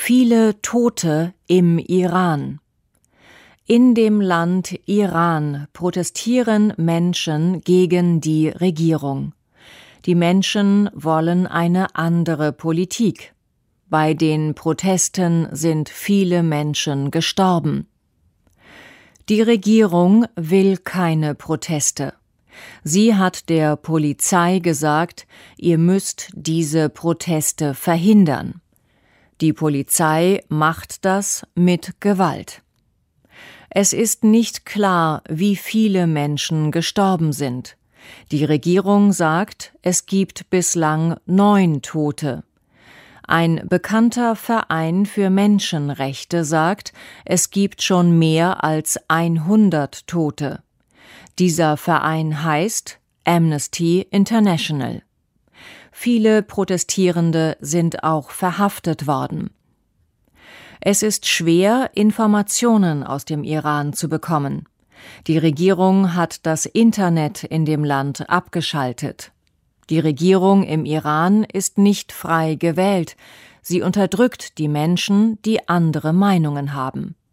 Viele Tote im Iran. In dem Land Iran protestieren Menschen gegen die Regierung. Die Menschen wollen eine andere Politik. Bei den Protesten sind viele Menschen gestorben. Die Regierung will keine Proteste. Sie hat der Polizei gesagt, ihr müsst diese Proteste verhindern. Die Polizei macht das mit Gewalt. Es ist nicht klar, wie viele Menschen gestorben sind. Die Regierung sagt, es gibt bislang 9 Tote. Ein bekannter Verein für Menschenrechte sagt, es gibt schon mehr als 100 Tote. Dieser Verein heißt Amnesty International. Viele Protestierende sind auch verhaftet worden. Es ist schwer, Informationen aus dem Iran zu bekommen. Die Regierung hat das Internet in dem Land abgeschaltet. Die Regierung im Iran ist nicht frei gewählt. Sie unterdrückt die Menschen, die andere Meinungen haben.